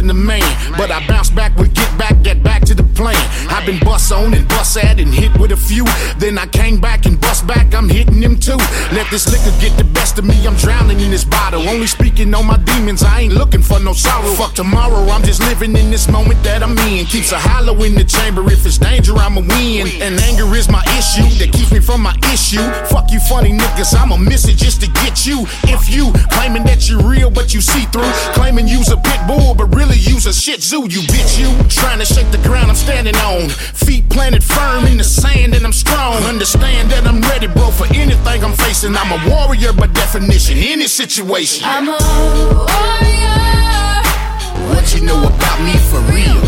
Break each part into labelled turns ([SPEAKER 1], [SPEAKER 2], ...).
[SPEAKER 1] than a man. But I bounce back with get back to the plan. I've been bust on and bust at and hit with a few. Then I came back and bust back, I'm hitting them too. Let this liquor get the best of me, I'm drowning in this bottle. Only speaking on my demons, I ain't looking for no sorrow. Fuck tomorrow, I'm just living in this moment that I'm in. Keeps a hollow in the chamber, if it's danger, I'ma win. And anger is my issue, that keeps me from my issue. Fuck you funny niggas, I'ma miss it just to get you. If you claiming that you're real but you see through, claiming you's a pit bull but really you's a shih tzu, you bitch you. Trying to shake the ground I'm standing on, feet planted firm in the sand and I'm strong. Understand that I'm ready bro for anything I'm facing. I'm a warrior by definition, any situation.
[SPEAKER 2] I'm a warrior.
[SPEAKER 1] What you know about me for real?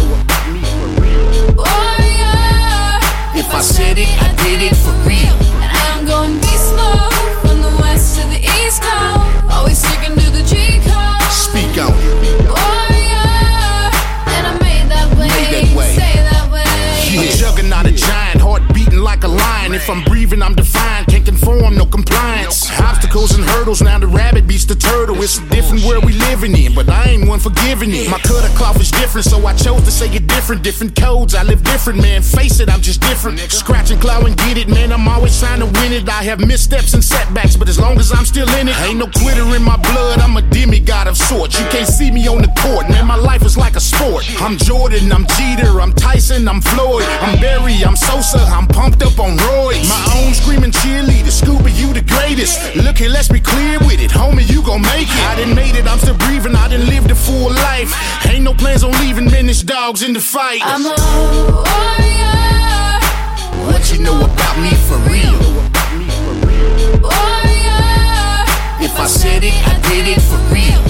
[SPEAKER 2] Warrior.
[SPEAKER 1] If I said it, I did it for real.
[SPEAKER 2] And I'm gonna be smooth from the west to the east coast, always sticking to the G code.
[SPEAKER 1] Speak on it.
[SPEAKER 2] Warrior. And I made that way, say that way.
[SPEAKER 1] A juggernaut, a giant, heart beating like a lion. If I'm breathing, I'm defiant, can't conform, no compliance. Obstacles and hurdles, now the rabbit beats the turtle. It's a different world we living in, but I ain't one forgiving it. My cut of cloth is different, so I chose to say it different. Different codes, I live different, man. Face it, I'm just different. Scratch and claw and get it, man. I'm always trying to win it. I have missteps and setbacks, but as long as I'm still in it, ain't no quitter in my blood. I'm a demigod of sorts. You can't see me on the court, man. My life is like a sport. I'm Jordan, I'm Jeter, I'm Tyson, I'm Floyd, I'm Barry, I'm Sosa, I'm pumped up on roids. My own screaming cheerleader, Scuba, you the greatest. Look here, let's be clear with it, homie, you gon' make it. I done made it, I'm still breathing, I done lived a full life. Ain't no plans on leaving, man, this dog's in the fight.
[SPEAKER 2] I'm a warrior.
[SPEAKER 1] What you know about me for real?
[SPEAKER 2] Warrior.
[SPEAKER 1] If I said it, I did it for real.